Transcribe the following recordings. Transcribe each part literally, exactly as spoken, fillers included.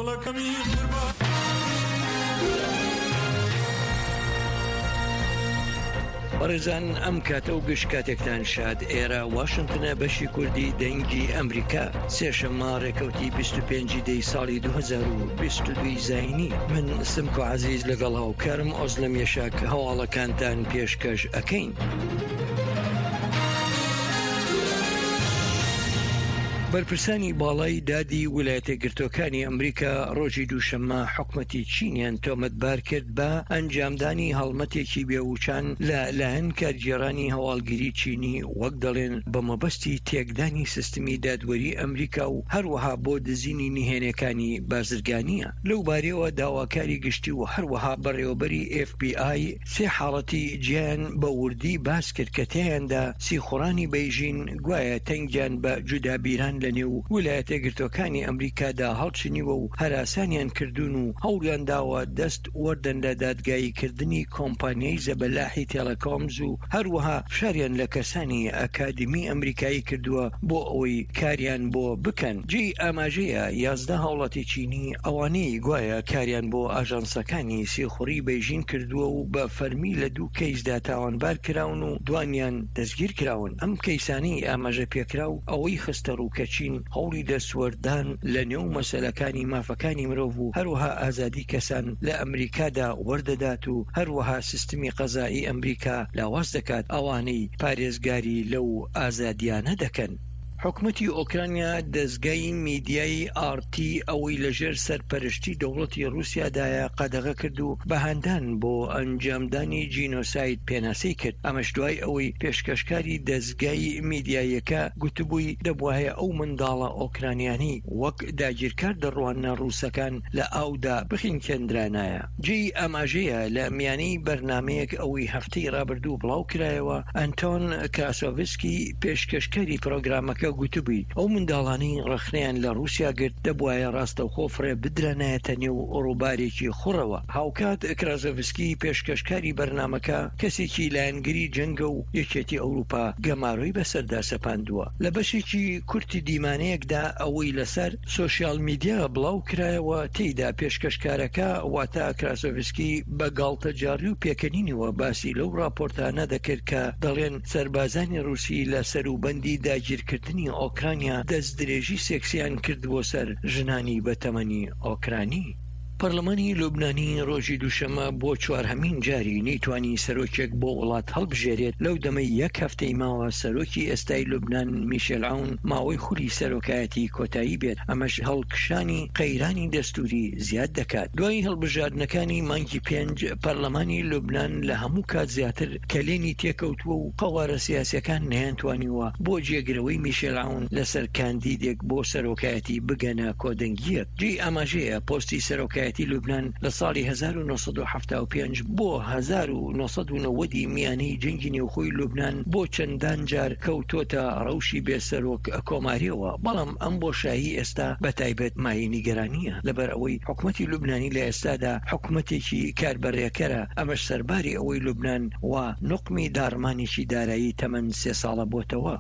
هەوڵەکەمی قوربان بەڕێزان ئەم کاتە و گشت کاتێکتان شاد ئێرە واشنگتنە بەشی کوردی دەنگی ئەمریکا سێشەممە ڕێکەوتی بیست و پێنجی دەی ساڵی دوو هەزار و بیست و دوو زاینی من سمکۆ عەزیز لەگەڵ هاوکارم ئۆزلەم یەشاک هەواڵەکانتان پێشکەش ئەکەین. بەرپرسانی باڵای دادی ویلایەتە گرتوەکانی ئەمریکا ڕۆژی دووشەممە حکومەتی چینیان تۆمەتبار کرد بە ئەنجامدانی هەڵمەتێکی بێوچان لە لایەن کارگێڕانی هەواڵگیری چینی وەک دەڵێن بە مەبەستی تێکدانی سیستمی دادوەری ئەمریکا و هەروەها بۆ دزینی نهێنەکانی بازرگانیە. لەو بارەوە داواکاری گشتی و هەروەها بەڕێوەبەری ئێف بی ئای سێ حاڵەتی جیان بە وردی باس کرد کە تیاندا سیخوڕانی بەیژین گوایە تەنگیان بە جودابیران لە نێو ویلایەتە گرتوەکانی ئەمریکادا هەڵچنیوە و هەراسانیان کردوون و هەوڵیان داوە دەست وەردەن لە دادگاییکردنی کۆمپانیای زەبەلاحی تێلەکۆمز و هەروەها فشاریان لە کەسانی ئەکادمی ئەمریکایی کردووە بۆ ئەوەی کاریان بۆ بکەن. جێی ئاماژەیە یازدە هەوڵەتی چینی ئەوانەی گوایە کاریان بۆ ئاژانسەکانی سێخوڕی بەیژین کردووە و بە فەرمی لە دوو کەیسدا تاوانبار کراون و دوانیان دەستگیر کراون. ئەم کەیسانەی ئاماژە پێکرا و ئەوەی خستە ڕووکە چین هەوڵی دەسوەردان لە نێو مەسەلەکانی مافەکانی مرۆڤ و هەروەها ئازادی کەسان لە ئەمریکادا وەردەدات و هەروەها سیستمی قەزایی ئەمریکا لاواز دەکات ئەوانەی پارێزگاری لەو ئازادیانە دەکەن. حکومەتی ئۆکرانیا دەستگای میدیای ئارتی ئەوەی لەژێر سەرپەرشتی دەوڵەتی رووسیادایە قەدەغە کرد و بەهاندان بۆ ئەنجامدانی جینۆساید پێناسەی کرد. ئەمەش دوای ئەوەی پێشکەشکاری دەستگای میدیایەکە گوتبووی دەبوایە ئەو منداڵە ئۆکرانیانی وەک داگیرکار دەڕوانە ڕووسەکان لە ئاودا بخینکێندرانایە. جێی ئاماژەیە لە میانەی بەرنمەیەک ئەوەی هەفتەی ڕابردوو بڵاو کرایەوە ئەنتۆن کراسۆڤسکی پێشکەشکاری پرۆگرامەکە گوتبووی ئەو منداڵانی ڕخنیان لە رووسیا گرت دەبوایە ڕاستەوخۆ فرێ بدرێنایەتە نێو ڕووبارێکی خوڕەوە. هاوکات کراسۆڤسکی پێشکەشکاری بەرنمەکە کەسێکی لایەنگری جەنگە و یەکێتی ئەوروپا گەماڕۆی بەسەردا سەپاندووە. لە بەشێکی کورتی دیمانەیەکدا ئەوەی لەسەر سۆشیال میدیا بڵاو کرایەوە تێیدا پێشکەشکارەکە واتە کراسۆڤسکی بە گاڵتە جاڕی و پێکەنینەوە باسی لەو راپۆرتانە دەکرد کە دەڵێن سەربازانی رووسی لە سەروبەندی داگیرکردنی ئۆکرانیا دەست درێژی سێکسیان کردبوو سەر ژنانی بەتەمەنی ئۆکرانی. پەرلەمانی لوبنانی ڕۆژی دووشەمە بۆ چوارهەمین جاری نەیتوانی سەرۆکێک بۆ وڵات هەڵبژێرێت. لەو دەمەی یەک هەفتەی ماوە سەرۆکی ئێستای لوبنان میشێل عون ماوەی خولی سەرۆکایەتی کۆتایی بێت. ئەمەش هەڵکشانی قەیرانی دەستوری زیاد دەکات. دوای هەڵبژاردنەکانی مانگی پێنج پەرلەمانی لوبنان لە هەموو کات زیاتر کەلێنی تێکەوتووە و قەوارە سیاسیەکان نەیانتوانیوە بۆ جێگرەوەی میشێل عون لەسەر کاندیدێک بۆ سەرۆکایەتی بگەنە کۆدەنگیەک. جێی ئاماژەیە پۆستی سەرۆکایەتی لوبنان لە ساڵی هەزار و نۆ سەد و هەفتاد و پێنج بۆ هەزار و نۆ سەد و نەوەدی میانەی جەنگی نێوخۆی لوبنان بۆ چەندان جار کەوتۆتە ڕەوشی بێسەرۆک کۆماریەوە. بەڵام ئەم بۆشایی ئێستا بەتایبەت مای نیگەرانیە لەبەر ئەوەی حکومەتی لوبنانی لە ئێستادا حکومەتێکی کاربەڕێکەرە. ئەمەش سەرباری ئەوەی لوبنان و نقمی دارمانێکی دارایی تەمەن سێ ساڵە بۆتەوە.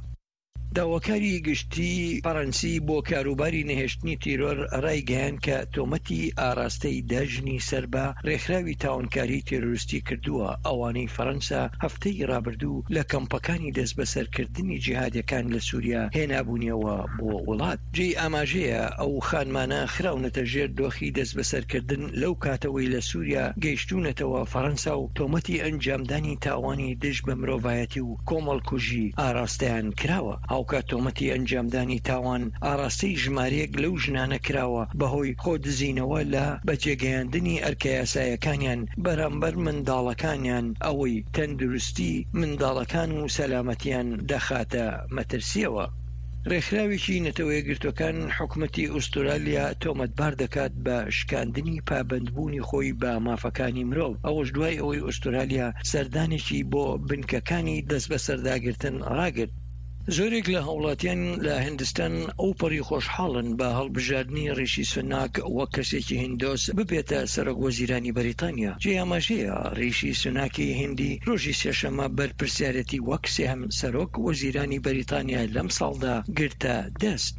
داواکاری گشتی فەڕەنسی بۆ کاروباری نەهێشتنی تیرۆر ڕایگەیان کە تۆمەتی ئاراستەی داژنی سەر بە ڕێکخراوی تاوانکاری تێرۆریستی کردووە. ئەوانەی فەڕەنسا هەفتەی ڕابردوو لە کەمپەکانی دەست بەسەرکردنی جیهادیەکان لە سووریا هێنابوونیەوە بۆ وڵات. جێی ئاماژەیە ئەو خانمانە خراونەتە ژێر دۆخی دەست بەسەرکردن لەو کاتەوەی لە سووریا گەیشتونەتەوە فەڕەنسا و تۆمەتی ئەنجامدانی تاوانی دژ بە مرۆڤایەتی و کۆمەڵکوژی ئاراستەیان کراوە. هاوکات تۆمەتی ئەنجامدانی تاوان ئاراستەی ژمارەیەک لەو ژنانە کراوە بەهۆی خۆدزینەوە لە بەجێگەیاندنی ئەرکە یاسایەکانیان بەرامبەر منداڵەکانیان ئەوەی تەندروستی منداڵەکان و سەلامەتیان دەخاتە مەترسیەوە. ڕێکخراوێکی نەتەوەیە گرتوەکان حکومەتی ئوسترالیا تۆمەتبار دەکات بە شکاندنی پابەندبوونی خۆی بە مافەکانی مرۆڤ. ئەوەش دوای ئەوەی ئوسترالیا سەردانێکی بۆ بنکەکانی دەست بەسەرداگرتن ڕاگرت. زۆرێک لە هەوڵاتیان لە هندستان ئەو پەڕی خۆشحاڵن بە هەڵبژاردننی ڕیشی سوناک وەک کەسێکی هیندۆس ببێتە سەرۆک وەزیرانی بەریتانیا. جێ ئاماژەیە ڕیشی سوناکی هیندی ڕۆژی سێشەممە بەرپرسیارەتی وەک سێهەم سەرۆک وەزیرانی بەریتانیا لەم ساڵدا گرتە دەست.